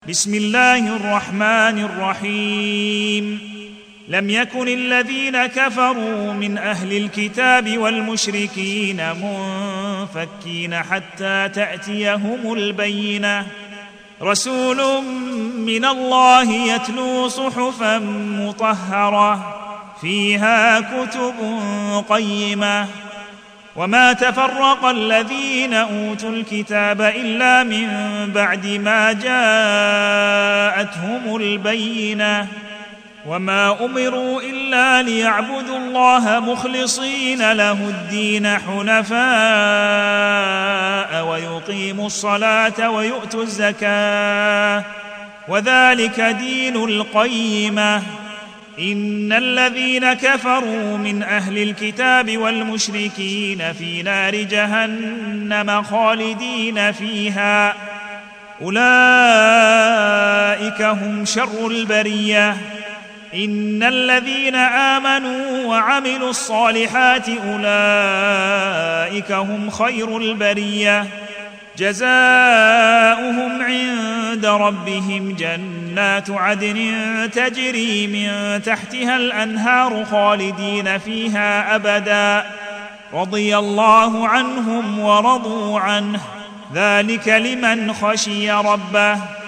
بسم الله الرحمن الرحيم. لم يكن الذين كفروا من أهل الكتاب والمشركين منفكين حتى تأتيهم البينة، رسول من الله يتلو صحفا مطهرة فيها كتب قيمة. وما تفرق الذين أوتوا الكتاب إلا من بعد ما جاءتهم البينة، وما أمروا إلا ليعبدوا الله مخلصين له الدين حنفاء ويقيموا الصلاة ويؤتوا الزكاة، وذلك دين القيمة. إن الذين كفروا من أهل الكتاب والمشركين في نار جهنم خالدين فيها، أولئك هم شر البرية. إن الذين آمنوا وعملوا الصالحات أولئك هم خير البرية، جزاؤهم عند ربهم جنات عدن تجري من تحتها الأنهار خالدين فيها أبدا، رضي الله عنهم ورضوا عنه، ذلك لمن خشي ربه.